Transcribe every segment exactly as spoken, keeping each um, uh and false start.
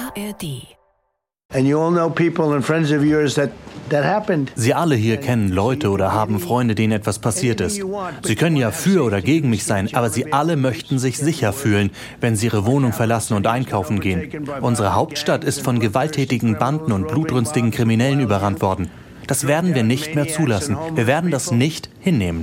A R D. Sie alle hier kennen Leute oder haben Freunde, denen etwas passiert ist. Sie können ja für oder gegen mich sein, aber sie alle möchten sich sicher fühlen, wenn sie ihre Wohnung verlassen und einkaufen gehen. Unsere Hauptstadt ist von gewalttätigen Banden und blutrünstigen Kriminellen überrannt worden. Das werden wir nicht mehr zulassen. Wir werden das nicht hinnehmen.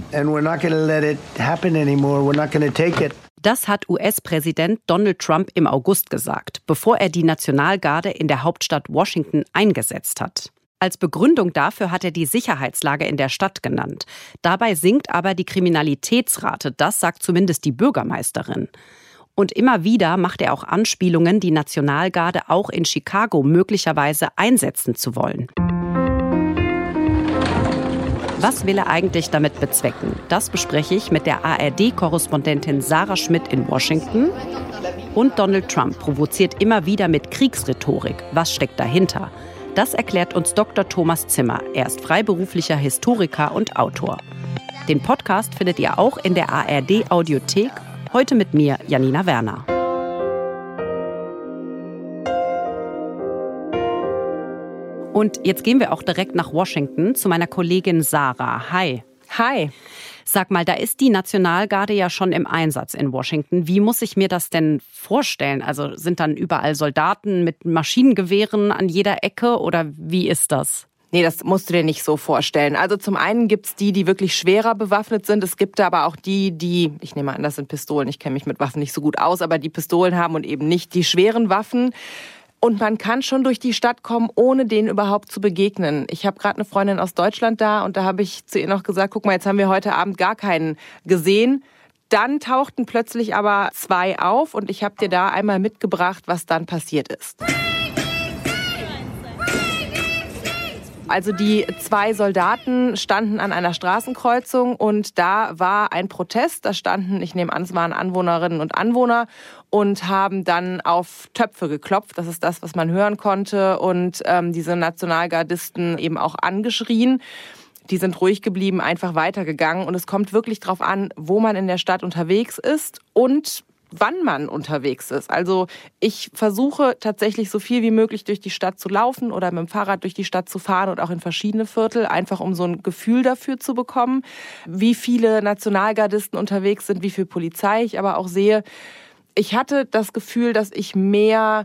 Das hat U S-Präsident Donald Trump im August gesagt, bevor er die Nationalgarde in der Hauptstadt Washington eingesetzt hat. Als Begründung dafür hat er die Sicherheitslage in der Stadt genannt. Dabei sinkt aber die Kriminalitätsrate, das sagt zumindest die Bürgermeisterin. Und immer wieder macht er auch Anspielungen, die Nationalgarde auch in Chicago möglicherweise einsetzen zu wollen. Was will er eigentlich damit bezwecken? Das bespreche ich mit der A R D-Korrespondentin Sarah Schmidt in Washington. Und Donald Trump provoziert immer wieder mit Kriegsrhetorik. Was steckt dahinter? Das erklärt uns Doktor Thomas Zimmer. Er ist freiberuflicher Historiker und Autor. Den Podcast findet ihr auch in der A R D-Audiothek. Heute mit mir, Janina Werner. Und jetzt gehen wir auch direkt nach Washington zu meiner Kollegin Sarah. Hi. Hi. Sag mal, da ist die Nationalgarde ja schon im Einsatz in Washington. Wie muss ich mir das denn vorstellen? Also sind dann überall Soldaten mit Maschinengewehren an jeder Ecke oder wie ist das? Nee, das musst du dir nicht so vorstellen. Also zum einen gibt's die, die wirklich schwerer bewaffnet sind. Es gibt aber auch die, die, ich nehme an, das sind Pistolen. Ich kenne mich mit Waffen nicht so gut aus, aber die Pistolen haben und eben nicht die schweren Waffen. Und man kann schon durch die Stadt kommen, ohne denen überhaupt zu begegnen. Ich habe gerade eine Freundin aus Deutschland da und da habe ich zu ihr noch gesagt, guck mal, jetzt haben wir heute Abend gar keinen gesehen. Dann tauchten plötzlich aber zwei auf und ich habe dir da einmal mitgebracht, was dann passiert ist. Also die zwei Soldaten standen an einer Straßenkreuzung und da war ein Protest. Da standen, ich nehme an, es waren Anwohnerinnen und Anwohner und haben dann auf Töpfe geklopft. Das ist das, was man hören konnte. Und ähm, diese Nationalgardisten eben auch angeschrien. Die sind ruhig geblieben, einfach weitergegangen. Und es kommt wirklich drauf an, wo man in der Stadt unterwegs ist und wann man unterwegs ist. Also ich versuche tatsächlich so viel wie möglich durch die Stadt zu laufen oder mit dem Fahrrad durch die Stadt zu fahren und auch in verschiedene Viertel, einfach um so ein Gefühl dafür zu bekommen, wie viele Nationalgardisten unterwegs sind, wie viel Polizei ich aber auch sehe. Ich hatte das Gefühl, dass ich mehr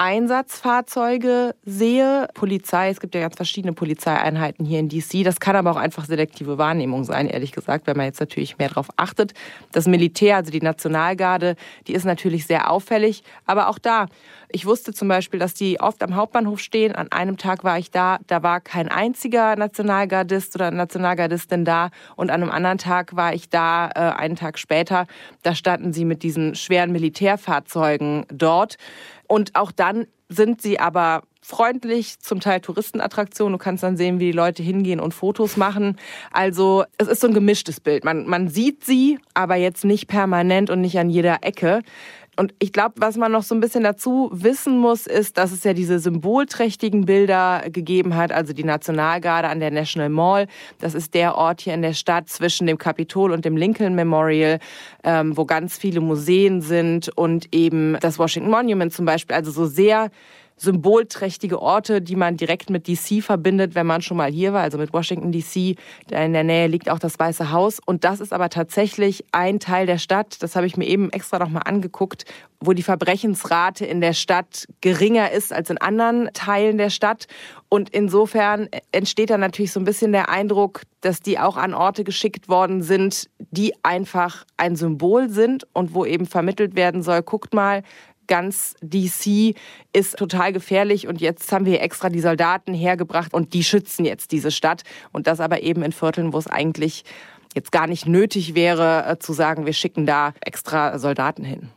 Einsatzfahrzeuge sehe, Polizei, es gibt ja ganz verschiedene Polizeieinheiten hier in D C, das kann aber auch einfach selektive Wahrnehmung sein, ehrlich gesagt, wenn man jetzt natürlich mehr darauf achtet. Das Militär, also die Nationalgarde, die ist natürlich sehr auffällig, aber auch da, ich wusste zum Beispiel, dass die oft am Hauptbahnhof stehen, an einem Tag war ich da, da war kein einziger Nationalgardist oder Nationalgardistin da und an einem anderen Tag war ich da, äh, einen Tag später, da standen sie mit diesen schweren Militärfahrzeugen dort. Und auch dann sind sie aber freundlich, zum Teil Touristenattraktionen. Du kannst dann sehen, wie die Leute hingehen und Fotos machen. Also es ist so ein gemischtes Bild. Man, man sieht sie, aber jetzt nicht permanent und nicht an jeder Ecke. Und ich glaube, was man noch so ein bisschen dazu wissen muss, ist, dass es ja diese symbolträchtigen Bilder gegeben hat, also die Nationalgarde an der National Mall. Das ist der Ort hier in der Stadt zwischen dem Kapitol und dem Lincoln Memorial, ähm, wo ganz viele Museen sind und eben das Washington Monument zum Beispiel. Also so sehr symbolträchtige Orte, die man direkt mit D C verbindet, wenn man schon mal hier war, also mit Washington D C. Da in der Nähe liegt auch das Weiße Haus. Und das ist aber tatsächlich ein Teil der Stadt, das habe ich mir eben extra noch mal angeguckt, wo die Verbrechensrate in der Stadt geringer ist als in anderen Teilen der Stadt. Und insofern entsteht dann natürlich so ein bisschen der Eindruck, dass die auch an Orte geschickt worden sind, die einfach ein Symbol sind und wo eben vermittelt werden soll, guckt mal, ganz D C ist total gefährlich und jetzt haben wir extra die Soldaten hergebracht und die schützen jetzt diese Stadt. Und das aber eben in Vierteln, wo es eigentlich jetzt gar nicht nötig wäre, zu sagen, wir schicken da extra Soldaten hin.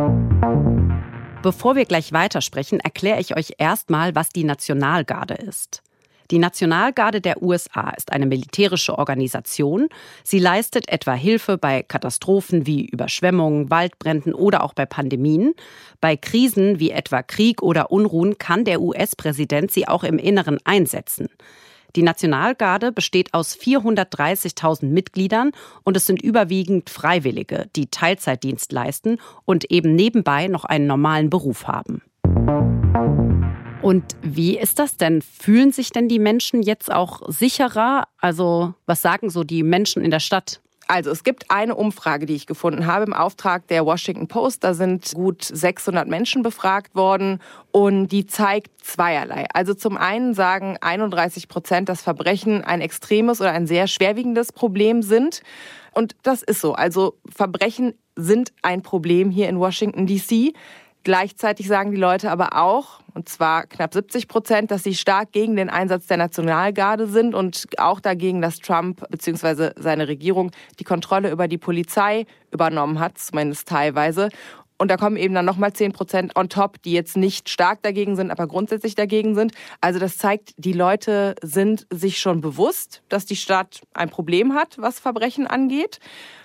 Bevor wir gleich weitersprechen, erkläre ich euch erstmal, was die Nationalgarde ist. Die Nationalgarde der U S A ist eine militärische Organisation. Sie leistet etwa Hilfe bei Katastrophen wie Überschwemmungen, Waldbränden oder auch bei Pandemien. Bei Krisen wie etwa Krieg oder Unruhen kann der U S-Präsident sie auch im Inneren einsetzen. Die Nationalgarde besteht aus vierhundertdreißigtausend Mitgliedern und es sind überwiegend Freiwillige, die Teilzeitdienst leisten und eben nebenbei noch einen normalen Beruf haben. Und wie ist das denn? Fühlen sich denn die Menschen jetzt auch sicherer? Also was sagen so die Menschen in der Stadt? Also es gibt eine Umfrage, die ich gefunden habe im Auftrag der Washington Post. Da sind gut sechshundert Menschen befragt worden und die zeigt zweierlei. Also zum einen sagen einunddreißig Prozent, dass Verbrechen ein extremes oder ein sehr schwerwiegendes Problem sind. Und das ist so. Also Verbrechen sind ein Problem hier in Washington D C. Gleichzeitig sagen die Leute aber auch, und zwar knapp siebzig Prozent, dass sie stark gegen den Einsatz der Nationalgarde sind und auch dagegen, dass Trump bzw. seine Regierung die Kontrolle über die Polizei übernommen hat, zumindest teilweise. Und da kommen eben dann nochmal zehn Prozent on top, die jetzt nicht stark dagegen sind, aber grundsätzlich dagegen sind. Also das zeigt, die Leute sind sich schon bewusst, dass die Stadt ein Problem hat, was Verbrechen angeht.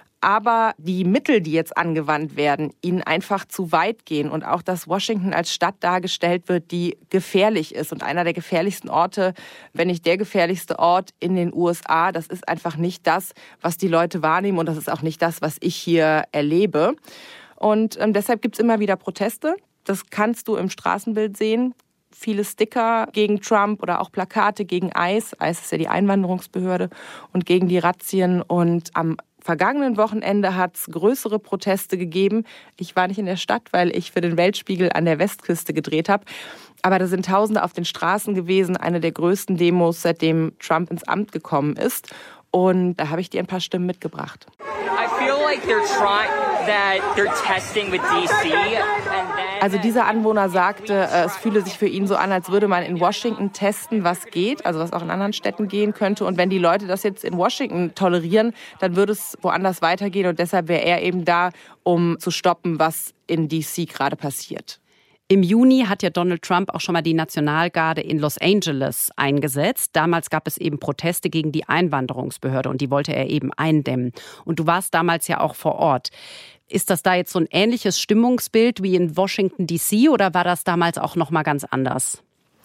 Aber die Mittel, die jetzt angewandt werden, ihnen einfach zu weit gehen. Und auch, dass Washington als Stadt dargestellt wird, die gefährlich ist. Und einer der gefährlichsten Orte, wenn nicht der gefährlichste Ort in den U S A, das ist einfach nicht das, was die Leute wahrnehmen. Und das ist auch nicht das, was ich hier erlebe. Und ähm, deshalb gibt es immer wieder Proteste. Das kannst du im Straßenbild sehen. Viele Sticker gegen Trump oder auch Plakate gegen ICE. ICE ist ja die Einwanderungsbehörde. Und gegen die Razzien. Und am vergangenen Wochenende hat es größere Proteste gegeben. Ich war nicht in der Stadt, weil ich für den Weltspiegel an der Westküste gedreht habe. Aber da sind Tausende auf den Straßen gewesen. Eine der größten Demos, seitdem Trump ins Amt gekommen ist. Und da habe ich dir ein paar Stimmen mitgebracht. I feel like they're trying that they're testing with D C. Also dieser Anwohner sagte, es fühle sich für ihn so an, als würde man in Washington testen, was geht, also was auch in anderen Städten gehen könnte. Und wenn die Leute das jetzt in Washington tolerieren, dann würde es woanders weitergehen. Und deshalb wäre er eben da, um zu stoppen, was in D C gerade passiert. Im Juni hat ja Donald Trump auch schon mal die Nationalgarde in Los Angeles eingesetzt. Damals gab es eben Proteste gegen die Einwanderungsbehörde und die wollte er eben eindämmen. Und du warst damals ja auch vor Ort. Ist das da jetzt so ein ähnliches Stimmungsbild wie in Washington D C oder war das damals auch noch mal ganz anders?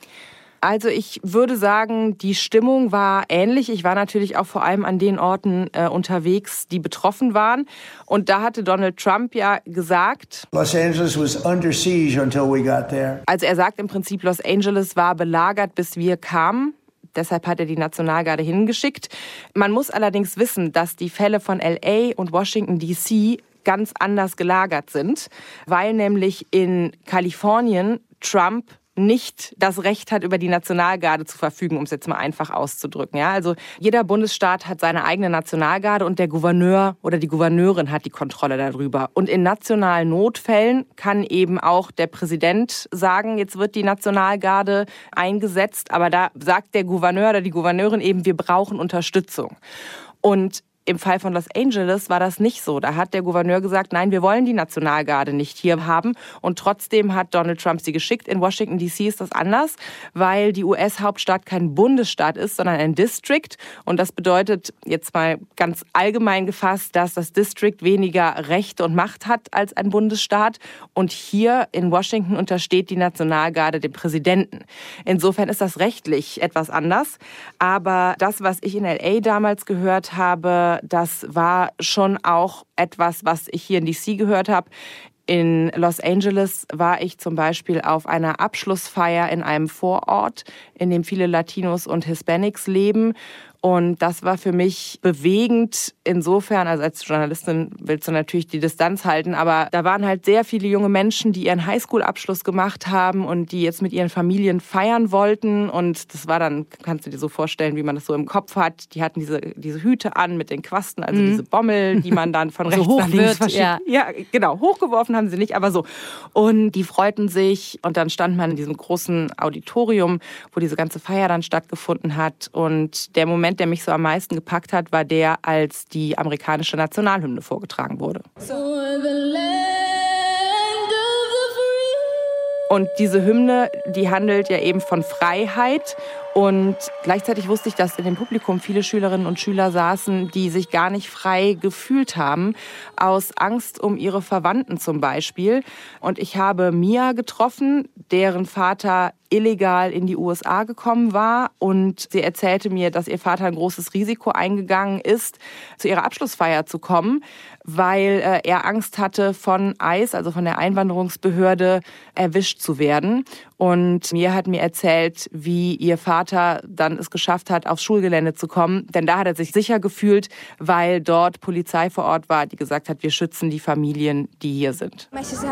Also ich würde sagen, die Stimmung war ähnlich. Ich war natürlich auch vor allem an den Orten äh, unterwegs, die betroffen waren. Und da hatte Donald Trump ja gesagt, Los Angeles was under siege until we got there. Also er sagt im Prinzip, Los Angeles war belagert, bis wir kamen. Deshalb hat er die Nationalgarde hingeschickt. Man muss allerdings wissen, dass die Fälle von L A und Washington D C ganz anders gelagert sind, weil nämlich in Kalifornien Trump nicht das Recht hat, über die Nationalgarde zu verfügen, um es jetzt mal einfach auszudrücken. Ja, also jeder Bundesstaat hat seine eigene Nationalgarde und der Gouverneur oder die Gouverneurin hat die Kontrolle darüber. Und in nationalen Notfällen kann eben auch der Präsident sagen, jetzt wird die Nationalgarde eingesetzt, aber da sagt der Gouverneur oder die Gouverneurin eben, wir brauchen Unterstützung. Und im Fall von Los Angeles war das nicht so. Da hat der Gouverneur gesagt, nein, wir wollen die Nationalgarde nicht hier haben. Und trotzdem hat Donald Trump sie geschickt. In Washington D C ist das anders, weil die U S-Hauptstadt kein Bundesstaat ist, sondern ein District. Und das bedeutet jetzt mal ganz allgemein gefasst, dass das District weniger Rechte und Macht hat als ein Bundesstaat. Und hier in Washington untersteht die Nationalgarde dem Präsidenten. Insofern ist das rechtlich etwas anders. Aber das, was ich in L A damals gehört habe, das war schon auch etwas, was ich hier in D C gehört habe. In Los Angeles war ich zum Beispiel auf einer Abschlussfeier in einem Vorort, in dem viele Latinos und Hispanics leben. Und das war für mich bewegend insofern, also als Journalistin willst du natürlich die Distanz halten, aber da waren halt sehr viele junge Menschen, die ihren Highschool-Abschluss gemacht haben und die jetzt mit ihren Familien feiern wollten. Und das war dann, kannst du dir so vorstellen, wie man das so im Kopf hat. Die hatten diese, diese Hüte an mit den Quasten, also mhm. diese Bommel, die man dann von rechts so nach links verschiebt. Ja. ja, genau, hochgeworfen haben sie nicht, aber so. Und die freuten sich und dann stand man in diesem großen Auditorium, wo diese ganze Feier dann stattgefunden hat. Und der Moment, der mich so am meisten gepackt hat, war der, als die amerikanische Nationalhymne vorgetragen wurde. Und diese Hymne, die handelt ja eben von Freiheit. Und gleichzeitig wusste ich, dass in dem Publikum viele Schülerinnen und Schüler saßen, die sich gar nicht frei gefühlt haben, aus Angst um ihre Verwandten zum Beispiel. Und ich habe Mia getroffen, deren Vater illegal in die U S A gekommen war. Und sie erzählte mir, dass ihr Vater ein großes Risiko eingegangen ist, zu ihrer Abschlussfeier zu kommen, weil äh, er Angst hatte, von ICE, also von der Einwanderungsbehörde, erwischt zu werden. Und Mia hat mir erzählt, wie ihr Vater dann es geschafft hat, aufs Schulgelände zu kommen. Denn da hat er sich sicher gefühlt, weil dort Polizei vor Ort war, die gesagt hat, wir schützen die Familien, die hier sind.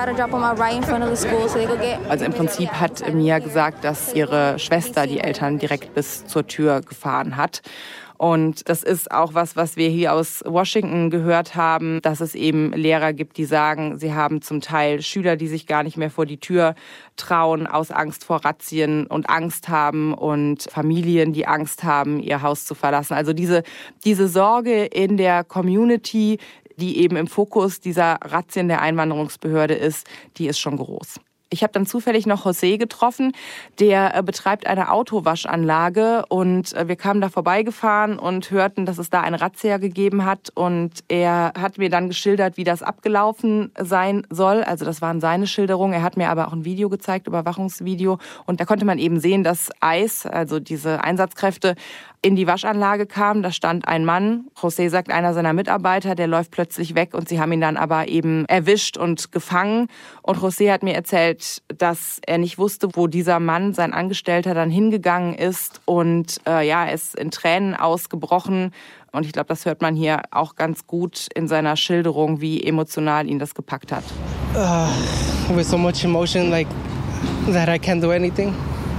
Also im Prinzip hat Mia gesagt, dass ihre Schwester die Eltern direkt bis zur Tür gefahren hat. Und das ist auch was, was wir hier aus Washington gehört haben, dass es eben Lehrer gibt, die sagen, sie haben zum Teil Schüler, die sich gar nicht mehr vor die Tür trauen, aus Angst vor Razzien und Angst haben und Familien, die Angst haben, ihr Haus zu verlassen. Also diese, diese Sorge in der Community, die eben im Fokus dieser Razzien der Einwanderungsbehörde ist, die ist schon groß. Ich habe dann zufällig noch José getroffen, der äh, betreibt eine Autowaschanlage und äh, wir kamen da vorbeigefahren und hörten, dass es da eine Razzia gegeben hat und er hat mir dann geschildert, wie das abgelaufen sein soll. Also das waren seine Schilderungen. Er hat mir aber auch ein Video gezeigt, Überwachungsvideo und da konnte man eben sehen, dass ICE, also diese Einsatzkräfte, in die Waschanlage kam. Da stand ein Mann, José sagt, einer seiner Mitarbeiter, der läuft plötzlich weg und sie haben ihn dann aber eben erwischt und gefangen. Und José hat mir erzählt, dass er nicht wusste, wo dieser Mann, sein Angestellter, dann hingegangen ist. Und äh, ja, er ist in Tränen ausgebrochen. Und ich glaube, das hört man hier auch ganz gut in seiner Schilderung, wie emotional ihn das gepackt hat. Uh, with so much emotion, like that I can't do anything.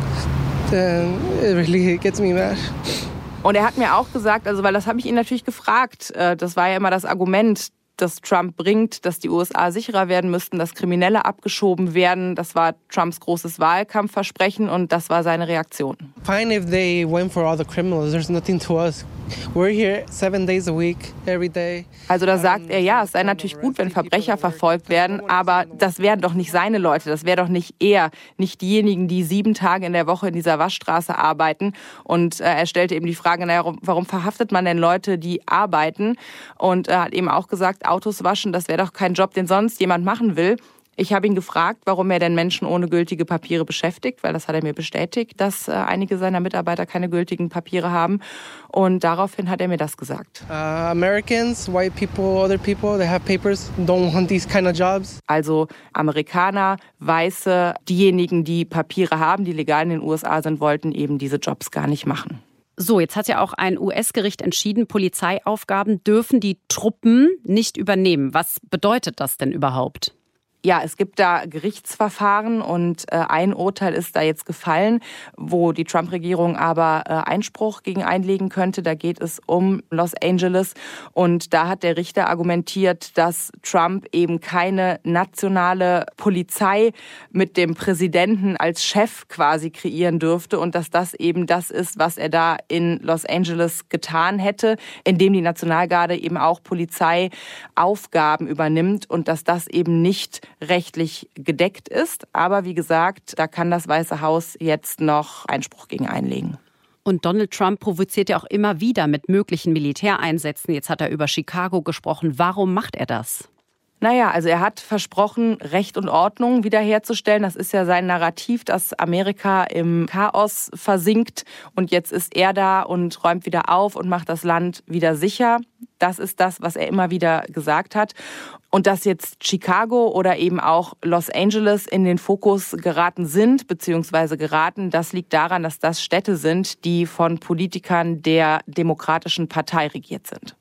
Then it really gets me mad. Und er hat mir auch gesagt, also weil das habe ich ihn natürlich gefragt, das war ja immer das Argument, das Trump bringt, dass die U S A sicherer werden müssten, dass Kriminelle abgeschoben werden. Das war Trumps großes Wahlkampfversprechen und das war seine Reaktion. Fine if they went for all the criminals, there's nothing to us. We're here seven days a week, every day. Also da sagt er, ja, es sei natürlich gut, wenn Verbrecher verfolgt werden, aber das wären doch nicht seine Leute, das wäre doch nicht er, nicht diejenigen, die sieben Tage in der Woche in dieser Waschstraße arbeiten. Und äh, er stellte eben die Frage, naja, warum verhaftet man denn Leute, die arbeiten? Und er hat eben auch gesagt, Autos waschen, das wäre doch kein Job, den sonst jemand machen will. Ich habe ihn gefragt, warum er denn Menschen ohne gültige Papiere beschäftigt, weil das hat er mir bestätigt, dass äh, einige seiner Mitarbeiter keine gültigen Papiere haben. Und daraufhin hat er mir das gesagt. Uh, Americans, white people, other people, they have papers, don't want these kind of jobs. Also Amerikaner, Weiße, diejenigen, die Papiere haben, die legal in den U S A sind, wollten eben diese Jobs gar nicht machen. So, jetzt hat ja auch ein U S-Gericht entschieden, Polizeiaufgaben dürfen die Truppen nicht übernehmen. Was bedeutet das denn überhaupt? Ja, es gibt da Gerichtsverfahren und äh, ein Urteil ist da jetzt gefallen, wo die Trump-Regierung aber äh, Einspruch gegen einlegen könnte. Da geht es um Los Angeles und da hat der Richter argumentiert, dass Trump eben keine nationale Polizei mit dem Präsidenten als Chef quasi kreieren dürfte und dass das eben das ist, was er da in Los Angeles getan hätte, indem die Nationalgarde eben auch Polizeiaufgaben übernimmt und dass das eben nicht rechtlich gedeckt ist. Aber wie gesagt, da kann das Weiße Haus jetzt noch Einspruch gegen einlegen. Und Donald Trump provoziert ja auch immer wieder mit möglichen Militäreinsätzen. Jetzt hat er über Chicago gesprochen. Warum macht er das? Naja, also er hat versprochen, Recht und Ordnung wiederherzustellen. Das ist ja sein Narrativ, dass Amerika im Chaos versinkt. Und jetzt ist er da und räumt wieder auf und macht das Land wieder sicher. Das ist das, was er immer wieder gesagt hat. Und dass jetzt Chicago oder eben auch Los Angeles in den Fokus geraten sind, beziehungsweise geraten, das liegt daran, dass das Städte sind, die von Politikern der Demokratischen Partei regiert sind.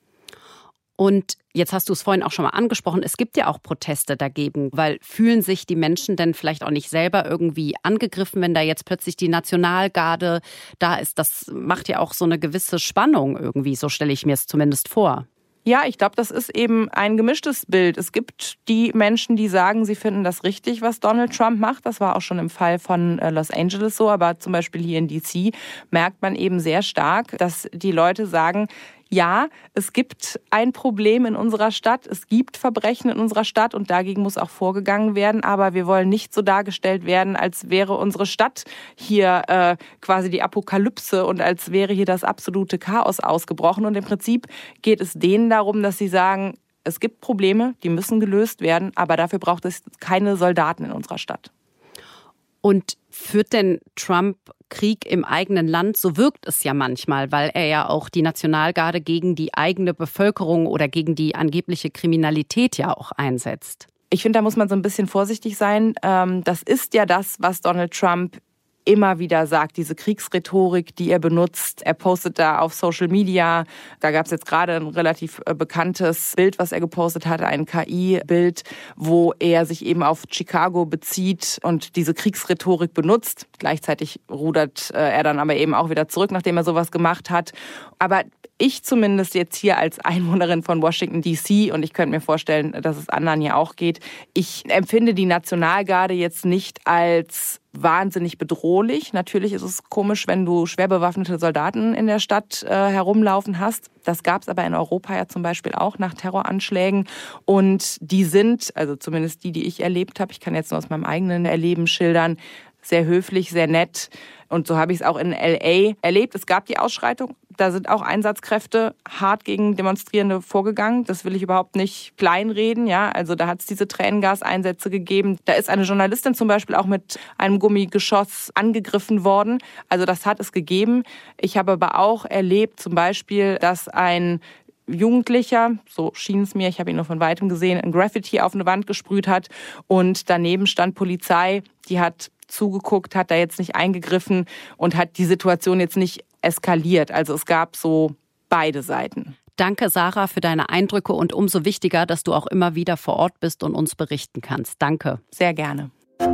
Und jetzt hast du es vorhin auch schon mal angesprochen, es gibt ja auch Proteste dagegen, weil fühlen sich die Menschen denn vielleicht auch nicht selber irgendwie angegriffen, wenn da jetzt plötzlich die Nationalgarde da ist? Das macht ja auch so eine gewisse Spannung irgendwie, so stelle ich mir es zumindest vor. Ja, ich glaube, das ist eben ein gemischtes Bild. Es gibt die Menschen, die sagen, sie finden das richtig, was Donald Trump macht. Das war auch schon im Fall von Los Angeles so, aber zum Beispiel hier in D C merkt man eben sehr stark, dass die Leute sagen, ja, es gibt ein Problem in unserer Stadt, es gibt Verbrechen in unserer Stadt und dagegen muss auch vorgegangen werden, aber wir wollen nicht so dargestellt werden, als wäre unsere Stadt hier äh, quasi die Apokalypse und als wäre hier das absolute Chaos ausgebrochen. Und im Prinzip geht es denen darum, dass sie sagen, es gibt Probleme, die müssen gelöst werden, aber dafür braucht es keine Soldaten in unserer Stadt. Und führt denn Trump Krieg im eigenen Land? So wirkt es ja manchmal, weil er ja auch die Nationalgarde gegen die eigene Bevölkerung oder gegen die angebliche Kriminalität ja auch einsetzt. Ich finde, da muss man so ein bisschen vorsichtig sein. Das ist ja das, was Donald Trump immer wieder sagt, diese Kriegsrhetorik, die er benutzt. Er postet da auf Social Media. Da gab es jetzt gerade ein relativ bekanntes Bild, was er gepostet hatte, ein K I-Bild, wo er sich eben auf Chicago bezieht und diese Kriegsrhetorik benutzt. Gleichzeitig rudert er dann aber eben auch wieder zurück, nachdem er sowas gemacht hat. Aber ich zumindest jetzt hier als Einwohnerin von Washington D C, und ich könnte mir vorstellen, dass es anderen hier auch geht, ich empfinde die Nationalgarde jetzt nicht als wahnsinnig bedrohlich. Natürlich ist es komisch, wenn du schwer bewaffnete Soldaten in der Stadt äh, herumlaufen hast. Das gab es aber in Europa ja zum Beispiel auch nach Terroranschlägen. Und die sind, also zumindest die, die ich erlebt habe, ich kann jetzt nur aus meinem eigenen Erleben schildern, sehr höflich, sehr nett. Und so habe ich es auch in L A erlebt. Es gab die Ausschreitung. Da sind auch Einsatzkräfte hart gegen Demonstrierende vorgegangen. Das will ich überhaupt nicht kleinreden. Ja, also da hat es diese Tränengaseinsätze gegeben. Da ist eine Journalistin zum Beispiel auch mit einem Gummigeschoss angegriffen worden. Also das hat es gegeben. Ich habe aber auch erlebt zum Beispiel, dass ein Jugendlicher, so schien es mir, ich habe ihn nur von Weitem gesehen, ein Graffiti auf eine Wand gesprüht hat und daneben stand Polizei, die hat zugeguckt, hat da jetzt nicht eingegriffen und hat die Situation jetzt nicht eskaliert. Also es gab so beide Seiten. Danke, Sarah, für deine Eindrücke und umso wichtiger, dass du auch immer wieder vor Ort bist und uns berichten kannst. Danke. Sehr gerne.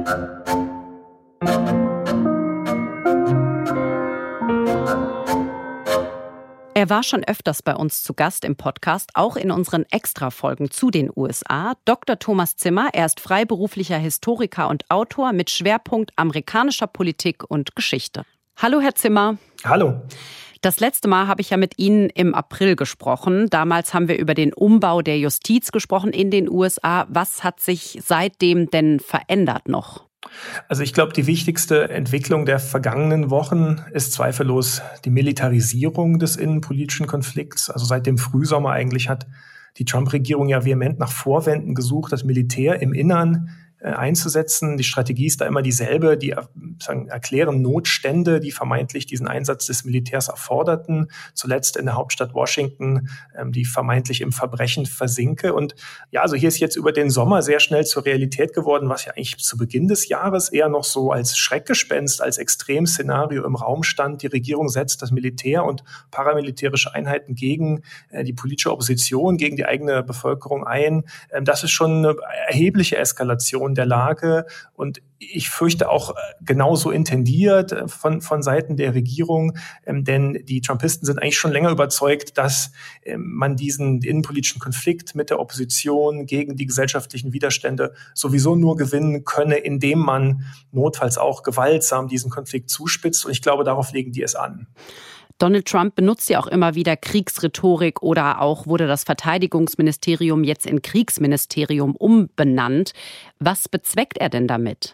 Er war schon öfters bei uns zu Gast im Podcast, auch in unseren Extra-Folgen zu den U S A. Doktor Thomas Zimmer, er ist freiberuflicher Historiker und Autor mit Schwerpunkt amerikanischer Politik und Geschichte. Hallo, Herr Zimmer. Hallo. Das letzte Mal habe ich ja mit Ihnen im April gesprochen. Damals haben wir über den Umbau der Justiz gesprochen in den U S A. Was hat sich seitdem denn verändert noch? Also ich glaube, die wichtigste Entwicklung der vergangenen Wochen ist zweifellos die Militarisierung des innenpolitischen Konflikts. Also seit dem Frühsommer eigentlich hat die Trump-Regierung ja vehement nach Vorwänden gesucht, das Militär im Innern einzusetzen. Die Strategie ist da immer dieselbe. Die sagen, erklären Notstände, die vermeintlich diesen Einsatz des Militärs erforderten. Zuletzt in der Hauptstadt Washington, die vermeintlich im Verbrechen versinke. Und ja, also hier ist jetzt über den Sommer sehr schnell zur Realität geworden, was ja eigentlich zu Beginn des Jahres eher noch so als Schreckgespenst, als Extremszenario im Raum stand. Die Regierung setzt das Militär und paramilitärische Einheiten gegen die politische Opposition, gegen die eigene Bevölkerung ein. Das ist schon eine erhebliche Eskalation der Lage und ich fürchte auch genauso intendiert von, von Seiten der Regierung, ähm, denn die Trumpisten sind eigentlich schon länger überzeugt, dass ähm, man diesen innenpolitischen Konflikt mit der Opposition gegen die gesellschaftlichen Widerstände sowieso nur gewinnen könne, indem man notfalls auch gewaltsam diesen Konflikt zuspitzt und ich glaube, darauf legen die es an. Donald Trump benutzt ja auch immer wieder Kriegsrhetorik oder auch wurde das Verteidigungsministerium jetzt in Kriegsministerium umbenannt. Was bezweckt er denn damit?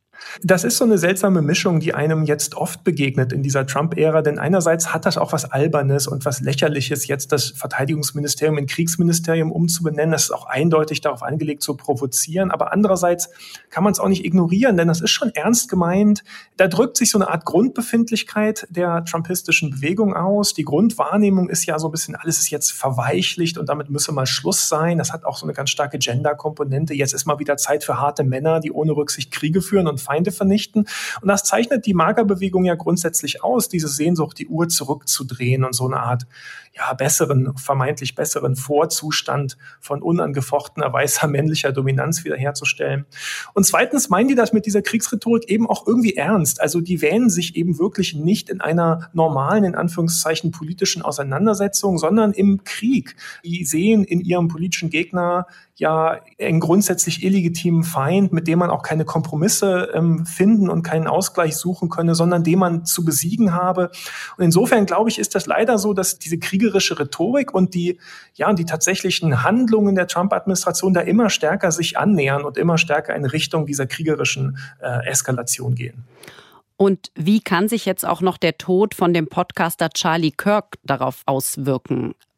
Das ist so eine seltsame Mischung, die einem jetzt oft begegnet in dieser Trump-Ära, denn einerseits hat das auch was Albernes und was Lächerliches, jetzt das Verteidigungsministerium in Kriegsministerium umzubenennen. Das ist auch eindeutig darauf angelegt zu provozieren, aber andererseits kann man es auch nicht ignorieren, denn das ist schon ernst gemeint. Da drückt sich so eine Art Grundbefindlichkeit der trumpistischen Bewegung aus. Die Grundwahrnehmung ist ja so ein bisschen, alles ist jetzt verweichlicht und damit müsse mal Schluss sein. Das hat auch so eine ganz starke Gender-Komponente. Jetzt ist mal wieder Zeit für harte Männer, die ohne Rücksicht Kriege führen und Feinde vernichten. Und das zeichnet die Magerbewegung ja grundsätzlich aus, diese Sehnsucht, die Uhr zurückzudrehen und so eine Art ja, besseren, vermeintlich besseren Vorzustand von unangefochtener weißer männlicher Dominanz wiederherzustellen. Und zweitens meinen die das mit dieser Kriegsrhetorik eben auch irgendwie ernst. Also die wähnen sich eben wirklich nicht in einer normalen, in Anführungszeichen, politischen Auseinandersetzung, sondern im Krieg. Die sehen in ihrem politischen Gegner ja einen grundsätzlich illegitimen Feind, mit dem man auch keine Kompromisse ähm, finden und keinen Ausgleich suchen könne, sondern den man zu besiegen habe. Und insofern, glaube ich, ist das leider so, dass diese kriegerische Rhetorik und die, ja, die tatsächlichen Handlungen der Trump-Administration da immer stärker sich annähern und immer stärker in Richtung dieser kriegerischen äh, Eskalation gehen. Und wie kann sich jetzt auch noch der Tod von dem Podcaster Charlie Kirk darauf auswirken?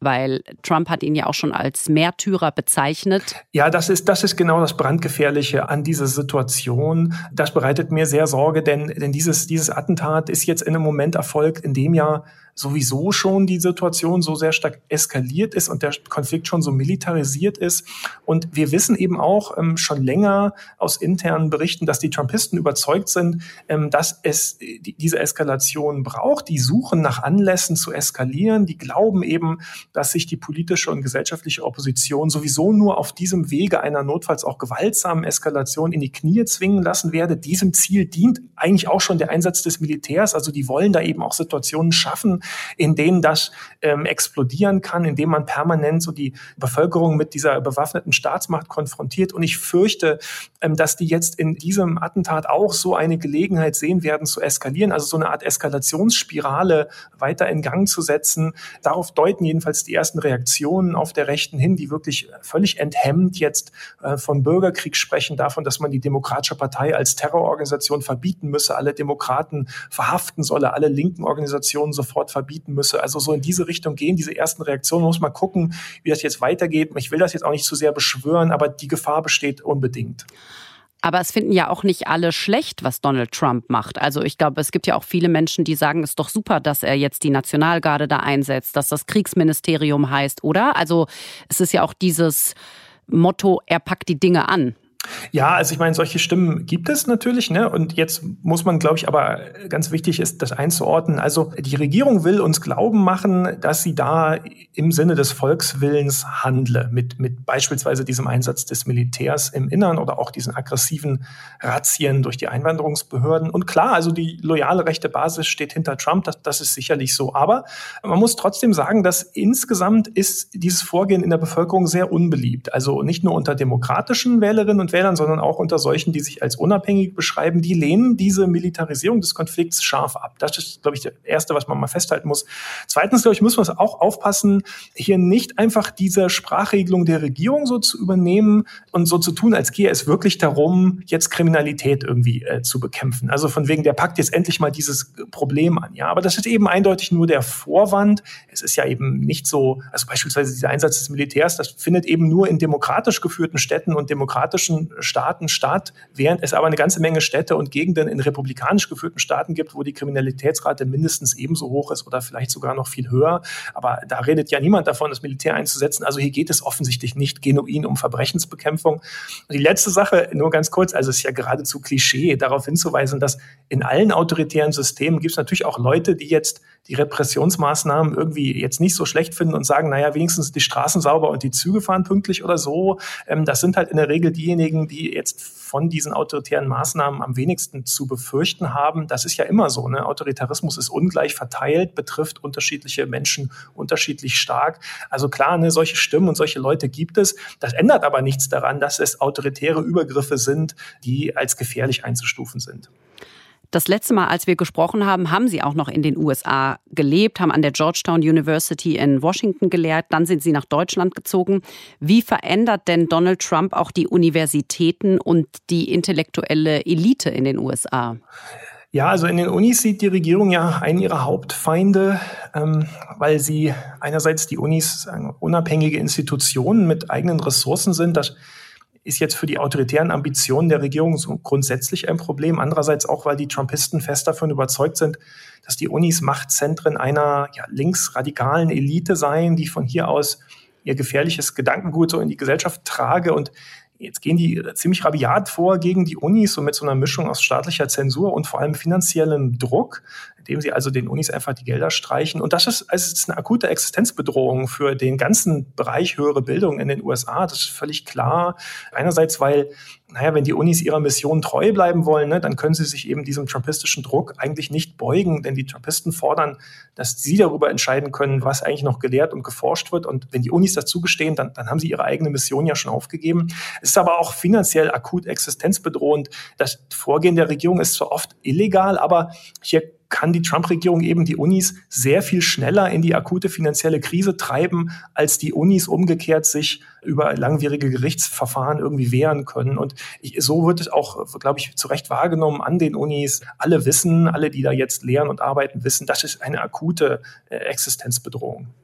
Weil Trump hat ihn ja auch schon als Märtyrer bezeichnet. Ja, das ist, das ist genau das Brandgefährliche an dieser Situation. Das bereitet mir sehr Sorge, denn, denn dieses, dieses Attentat ist jetzt in einem Moment erfolgt, in dem ja sowieso schon die Situation so sehr stark eskaliert ist und der Konflikt schon so militarisiert ist. Und wir wissen eben auch ähm, schon länger aus internen Berichten, dass die Trumpisten überzeugt sind, ähm, dass es die, diese Eskalation braucht. Die suchen nach Anlässen zu eskalieren. Die glauben eben, dass sich die politische und gesellschaftliche Opposition sowieso nur auf diesem Wege einer notfalls auch gewaltsamen Eskalation in die Knie zwingen lassen werde. Diesem Ziel dient eigentlich auch schon der Einsatz des Militärs. Also die wollen da eben auch Situationen schaffen, in denen das ähm, explodieren kann, indem man permanent so die Bevölkerung mit dieser bewaffneten Staatsmacht konfrontiert. Und ich fürchte, ähm, dass die jetzt in diesem Attentat auch so eine Gelegenheit sehen werden, zu eskalieren, also so eine Art Eskalationsspirale weiter in Gang zu setzen. Darauf deuten jedenfalls die ersten Reaktionen auf der Rechten hin, die wirklich völlig enthemmt jetzt äh, von Bürgerkrieg sprechen, davon, dass man die Demokratische Partei als Terrororganisation verbieten müsse, alle Demokraten verhaften solle, alle linken Organisationen sofort verbieten müsse. Also so in diese Richtung gehen diese ersten Reaktionen. Man muss mal gucken, wie das jetzt weitergeht. Ich will das jetzt auch nicht zu sehr beschwören, aber die Gefahr besteht unbedingt. Aber es finden ja auch nicht alle schlecht, was Donald Trump macht. Also ich glaube, es gibt ja auch viele Menschen, die sagen, es ist doch super, dass er jetzt die Nationalgarde da einsetzt, dass das Kriegsministerium heißt, oder? Also es ist ja auch dieses Motto, er packt die Dinge an. Ja, also ich meine, solche Stimmen gibt es natürlich, ne? Und jetzt muss man, glaube ich, aber ganz wichtig ist, das einzuordnen. Also die Regierung will uns glauben machen, dass sie da im Sinne des Volkswillens handle, mit, mit beispielsweise diesem Einsatz des Militärs im Innern oder auch diesen aggressiven Razzien durch die Einwanderungsbehörden. Und klar, also die loyale rechte Basis steht hinter Trump, das, das ist sicherlich so. Aber man muss trotzdem sagen, dass insgesamt ist dieses Vorgehen in der Bevölkerung sehr unbeliebt. Also nicht nur unter demokratischen Wählerinnen und Wählern, sondern auch unter solchen, die sich als unabhängig beschreiben, die lehnen diese Militarisierung des Konflikts scharf ab. Das ist, glaube ich, das Erste, was man mal festhalten muss. Zweitens, glaube ich, muss man auch aufpassen, hier nicht einfach diese Sprachregelung der Regierung so zu übernehmen und so zu tun, als gehe es wirklich darum, jetzt Kriminalität irgendwie äh, zu bekämpfen. Also von wegen, der packt jetzt endlich mal dieses Problem an. Ja, aber das ist eben eindeutig nur der Vorwand. Es ist ja eben nicht so, also beispielsweise dieser Einsatz des Militärs, das findet eben nur in demokratisch geführten Städten und demokratischen Staaten statt, während es aber eine ganze Menge Städte und Gegenden in republikanisch geführten Staaten gibt, wo die Kriminalitätsrate mindestens ebenso hoch ist oder vielleicht sogar noch viel höher. Aber da redet ja niemand davon, das Militär einzusetzen. Also hier geht es offensichtlich nicht genuin um Verbrechensbekämpfung. Und die letzte Sache, nur ganz kurz, also es ist ja geradezu Klischee, darauf hinzuweisen, dass in allen autoritären Systemen gibt es natürlich auch Leute, die jetzt die Repressionsmaßnahmen irgendwie jetzt nicht so schlecht finden und sagen, naja, wenigstens die Straßen sauber und die Züge fahren pünktlich oder so. Das sind halt in der Regel diejenigen, die jetzt von diesen autoritären Maßnahmen am wenigsten zu befürchten haben. Das ist ja immer so, ne? Autoritarismus ist ungleich verteilt, betrifft unterschiedliche Menschen unterschiedlich stark. Also klar, ne, solche Stimmen und solche Leute gibt es. Das ändert aber nichts daran, dass es autoritäre Übergriffe sind, die als gefährlich einzustufen sind. Das letzte Mal, als wir gesprochen haben, haben Sie auch noch in den U S A gelebt, haben an der Georgetown University in Washington gelehrt, dann sind Sie nach Deutschland gezogen. Wie verändert denn Donald Trump auch die Universitäten und die intellektuelle Elite in den U S A? Ja, also in den Unis sieht die Regierung ja einen ihrer Hauptfeinde, ähm, weil sie einerseits die Unis sagen, unabhängige Institutionen mit eigenen Ressourcen sind. Das ist jetzt für die autoritären Ambitionen der Regierung so grundsätzlich ein Problem. Andererseits auch, weil die Trumpisten fest davon überzeugt sind, dass die Unis Machtzentren einer ja, linksradikalen Elite seien, die von hier aus ihr gefährliches Gedankengut so in die Gesellschaft trage. Und jetzt gehen die ziemlich rabiat vor gegen die Unis, so mit so einer Mischung aus staatlicher Zensur und vor allem finanziellem Druck, indem sie also den Unis einfach die Gelder streichen. Und das ist, also ist eine akute Existenzbedrohung für den ganzen Bereich höhere Bildung in den U S A. Das ist völlig klar. Einerseits, weil, naja, wenn die Unis ihrer Mission treu bleiben wollen, ne, dann können sie sich eben diesem trumpistischen Druck eigentlich nicht beugen, denn die Trumpisten fordern, dass sie darüber entscheiden können, was eigentlich noch gelehrt und geforscht wird. Und wenn die Unis das zugestehen, dann, dann haben sie ihre eigene Mission ja schon aufgegeben. Es ist aber auch finanziell akut existenzbedrohend. Das Vorgehen der Regierung ist zwar oft illegal, aber hier kann die Trump-Regierung eben die Unis sehr viel schneller in die akute finanzielle Krise treiben, als die Unis umgekehrt sich über langwierige Gerichtsverfahren irgendwie wehren können. Und ich, so wird es auch, glaube ich, zu Recht wahrgenommen an den Unis. Alle wissen, alle, die da jetzt lehren und arbeiten, wissen, das ist eine akute äh, Existenzbedrohung.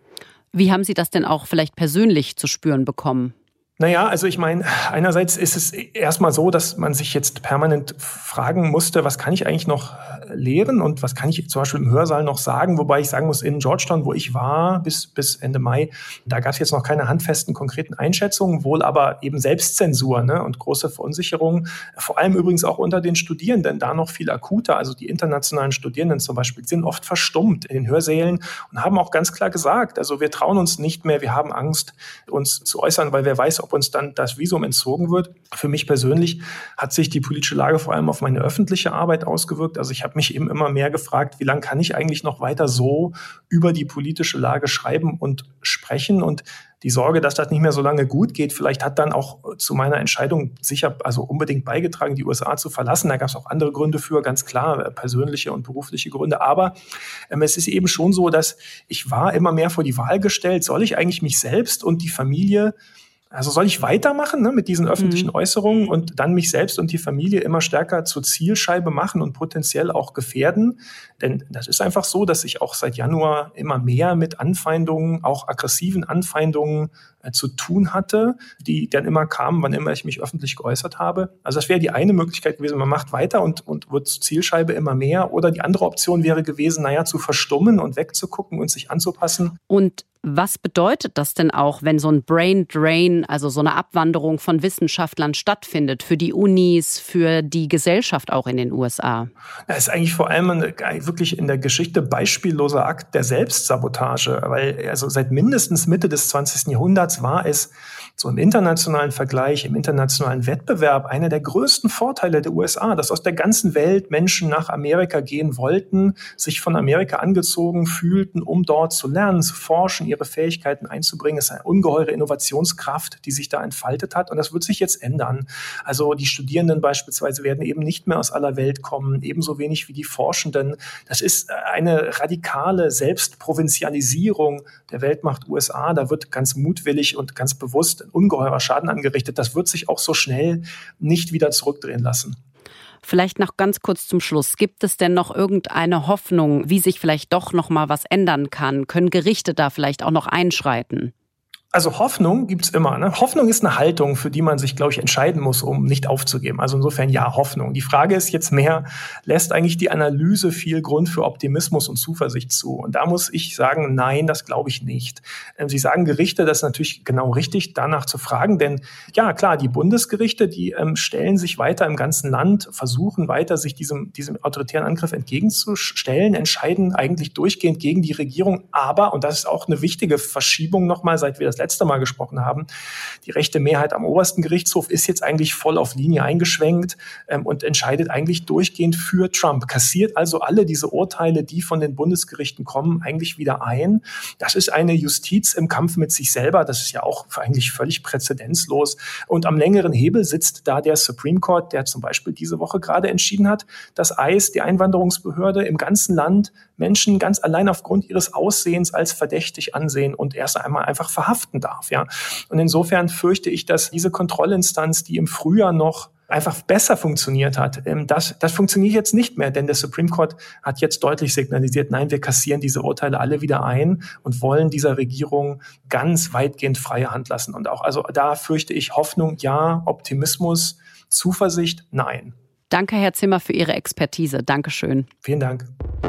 Wie haben Sie das denn auch vielleicht persönlich zu spüren bekommen? Naja, also ich meine, einerseits ist es erstmal so, dass man sich jetzt permanent fragen musste, was kann ich eigentlich noch lehren und was kann ich zum Beispiel im Hörsaal noch sagen, wobei ich sagen muss, in Georgetown, wo ich war bis, bis Ende Mai, da gab es jetzt noch keine handfesten, konkreten Einschätzungen, wohl aber eben Selbstzensur, ne, und große Verunsicherung, vor allem übrigens auch unter den Studierenden, da noch viel akuter, also die internationalen Studierenden zum Beispiel sind oft verstummt in den Hörsälen und haben auch ganz klar gesagt, also wir trauen uns nicht mehr, wir haben Angst, uns zu äußern, weil wer weiß, ob uns dann das Visum entzogen wird. Für mich persönlich hat sich die politische Lage vor allem auf meine öffentliche Arbeit ausgewirkt. Also ich habe mich eben immer mehr gefragt, wie lange kann ich eigentlich noch weiter so über die politische Lage schreiben und sprechen? Und die Sorge, dass das nicht mehr so lange gut geht, vielleicht hat dann auch zu meiner Entscheidung sicher, also unbedingt beigetragen, die U S A zu verlassen. Da gab es auch andere Gründe für, ganz klar, persönliche und berufliche Gründe. Aber ähm, es ist eben schon so, dass ich war immer mehr vor die Wahl gestellt, soll ich eigentlich mich selbst und die Familie, also soll ich weitermachen, ne, mit diesen öffentlichen mhm. Äußerungen und dann mich selbst und die Familie immer stärker zur Zielscheibe machen und potenziell auch gefährden? Denn das ist einfach so, dass ich auch seit Januar immer mehr mit Anfeindungen, auch aggressiven Anfeindungen äh, zu tun hatte, die dann immer kamen, wann immer ich mich öffentlich geäußert habe. Also das wäre die eine Möglichkeit gewesen, man macht weiter und, und wird zur Zielscheibe immer mehr. Oder die andere Option wäre gewesen, naja, zu verstummen und wegzugucken und sich anzupassen. Und was bedeutet das denn auch, wenn so ein Brain Drain, also so eine Abwanderung von Wissenschaftlern stattfindet, für die Unis, für die Gesellschaft auch in den U S A? Das ist eigentlich vor allem ein wirklich in der Geschichte beispielloser Akt der Selbstsabotage, weil also seit mindestens Mitte des zwanzigsten Jahrhunderts war es so im internationalen Vergleich, im internationalen Wettbewerb einer der größten Vorteile der U S A, dass aus der ganzen Welt Menschen nach Amerika gehen wollten, sich von Amerika angezogen fühlten, um dort zu lernen, zu forschen, ihre Fähigkeiten einzubringen. Es ist eine ungeheure Innovationskraft, die sich da entfaltet hat und das wird sich jetzt ändern. Also die Studierenden beispielsweise werden eben nicht mehr aus aller Welt kommen, ebenso wenig wie die Forschenden. Das ist eine radikale Selbstprovinzialisierung der Weltmacht U S A. Da wird ganz mutwillig und ganz bewusst ein ungeheurer Schaden angerichtet. Das wird sich auch so schnell nicht wieder zurückdrehen lassen. Vielleicht noch ganz kurz zum Schluss. Gibt es denn noch irgendeine Hoffnung, wie sich vielleicht doch noch mal was ändern kann? Können Gerichte da vielleicht auch noch einschreiten? Also Hoffnung gibt's immer. Ne? Hoffnung ist eine Haltung, für die man sich, glaube ich, entscheiden muss, um nicht aufzugeben. Also insofern ja, Hoffnung. Die Frage ist jetzt mehr, lässt eigentlich die Analyse viel Grund für Optimismus und Zuversicht zu? Und da muss ich sagen, nein, das glaube ich nicht. Sie sagen Gerichte, das ist natürlich genau richtig, danach zu fragen. Denn ja, klar, die Bundesgerichte, die ähm, stellen sich weiter im ganzen Land, versuchen weiter, sich diesem, diesem autoritären Angriff entgegenzustellen, entscheiden eigentlich durchgehend gegen die Regierung. Aber, und das ist auch eine wichtige Verschiebung nochmal, seit wir das letzte Mal gesprochen haben, die rechte Mehrheit am obersten Gerichtshof ist jetzt eigentlich voll auf Linie eingeschwenkt ähm, und entscheidet eigentlich durchgehend für Trump, kassiert also alle diese Urteile, die von den Bundesgerichten kommen, eigentlich wieder ein. Das ist eine Justiz im Kampf mit sich selber, das ist ja auch eigentlich völlig präzedenzlos. Und am längeren Hebel sitzt da der Supreme Court, der zum Beispiel diese Woche gerade entschieden hat, dass I C E, die Einwanderungsbehörde, im ganzen Land Menschen ganz allein aufgrund ihres Aussehens als verdächtig ansehen und erst einmal einfach verhaften darf. Ja. Und insofern fürchte ich, dass diese Kontrollinstanz, die im Frühjahr noch einfach besser funktioniert hat, das, das funktioniert jetzt nicht mehr, denn der Supreme Court hat jetzt deutlich signalisiert, nein, wir kassieren diese Urteile alle wieder ein und wollen dieser Regierung ganz weitgehend freie Hand lassen. Und auch, also da fürchte ich Hoffnung, ja, Optimismus, Zuversicht, nein. Danke, Herr Zimmer, für Ihre Expertise. Dankeschön. Vielen Dank.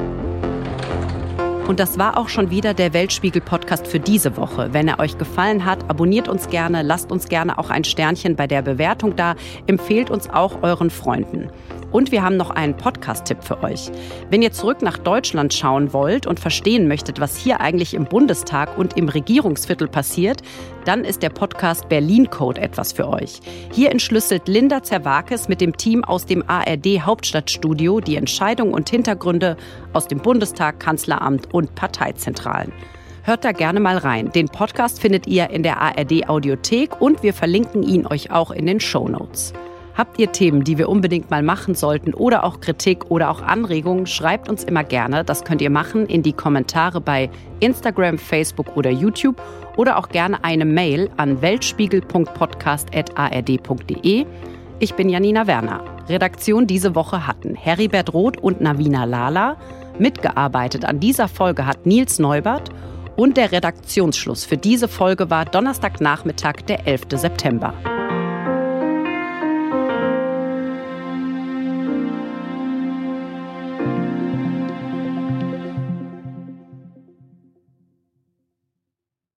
Und das war auch schon wieder der Weltspiegel-Podcast für diese Woche. Wenn er euch gefallen hat, abonniert uns gerne, lasst uns gerne auch ein Sternchen bei der Bewertung da, empfehlt uns auch euren Freunden. Und wir haben noch einen Podcast-Tipp für euch. Wenn ihr zurück nach Deutschland schauen wollt und verstehen möchtet, was hier eigentlich im Bundestag und im Regierungsviertel passiert, dann ist der Podcast Berlin Code etwas für euch. Hier entschlüsselt Linda Zerwakis mit dem Team aus dem A R D-Hauptstadtstudio die Entscheidungen und Hintergründe aus dem Bundestag, Kanzleramt und Parteizentralen. Hört da gerne mal rein. Den Podcast findet ihr in der A R D-Audiothek und wir verlinken ihn euch auch in den Shownotes. Habt ihr Themen, die wir unbedingt mal machen sollten oder auch Kritik oder auch Anregungen, schreibt uns immer gerne. Das könnt ihr machen in die Kommentare bei Instagram, Facebook oder YouTube oder auch gerne eine Mail an weltspiegel punkt podcast at a r d punkt d e. Ich bin Janina Werner. Redaktion diese Woche hatten Heribert Roth und Navina Lala. Mitgearbeitet an dieser Folge hat Nils Neubert. Und der Redaktionsschluss für diese Folge war Donnerstagnachmittag, der elfter September.